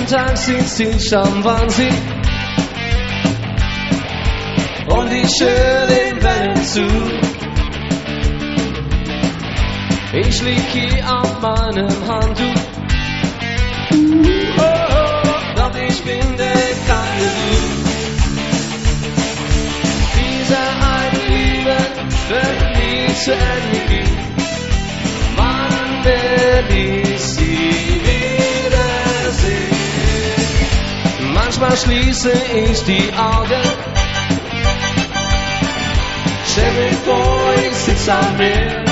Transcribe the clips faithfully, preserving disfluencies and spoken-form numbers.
Tag sitzt ich am Wannsee und ich höre den Wellen zu. Ich lieg hier auf meinem Handtuch, oh, oh, doch ich bin der keine Du. Diese eine Liebe wird nie zu Ende gehen. Wann werde ich sie wiedersehen? Manchmal schließe ich die Augen, stell mir vor, ich sitz am Meer.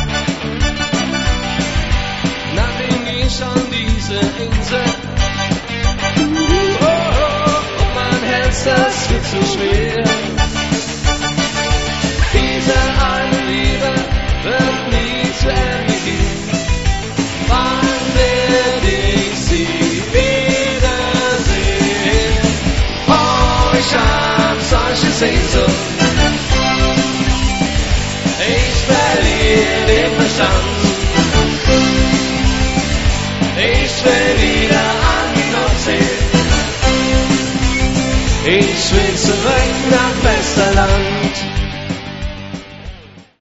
Nachdem ich an diese Insel, oh, oh, und mein Herz, das wird zu schwer. Diese eine Liebe wird nie zu Ende gehen. Wann werde ich sie wiedersehen? Oh, ich hab solche Sehnsucht, ich verliere den Verstand. Ich will wieder an die Nordsee, ich will zurück